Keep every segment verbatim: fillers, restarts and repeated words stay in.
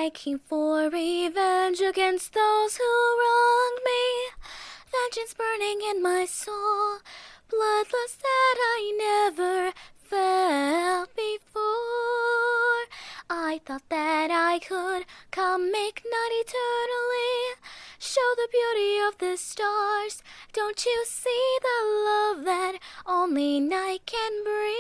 aching for revenge against those who wronged me. Vengeance burning in my soul, bloodlust that I never felt before. I thought that I could come make night eternally, show the beauty of the stars. Don't you see the love that only night can bring?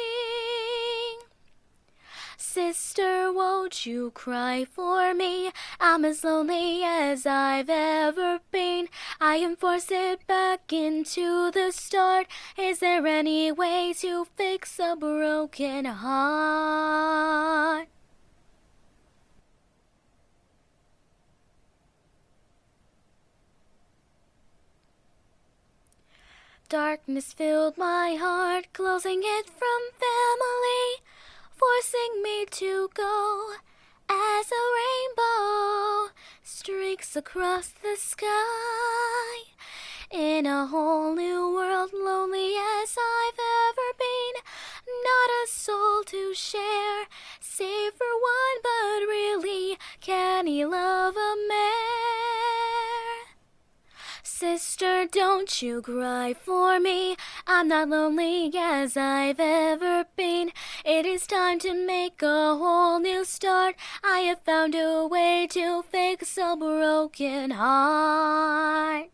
Sister, won't you cry for me? I'm as lonely as I've ever been. I am forced back into the start. Is there any way to fix a broken heart? Darkness filled my heart, closing it from family, forcing me to go as a rainbow streaks across the sky. In a whole new world, lonely as I've ever been, not a soul to share, save for one, but really, can he love a mare? Sister, don't you cry for me, I'm not lonely as I've ever been. It is time to make a whole new start. I have found a way to fix a broken heart.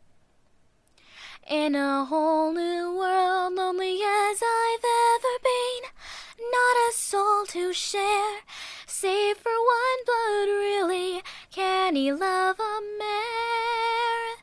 In a whole new world, lonely as I've ever been, not a soul to share, save for one, but really, can he love a mare?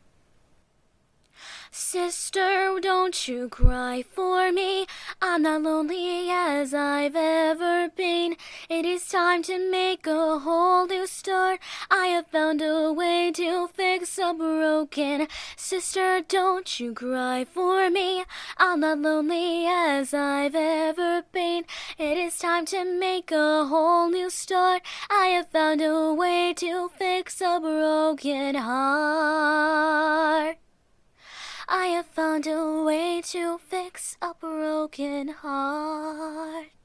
Sister, don't you cry for me, I'm not lonely as I've ever been. It is time to make a whole new start. I have found a way to fix a broken. Sister, don't you cry for me, I'm not lonely as I've ever been. It is time to make a whole new start. I have found a way to fix a broken heart. I have found a way to fix a broken heart.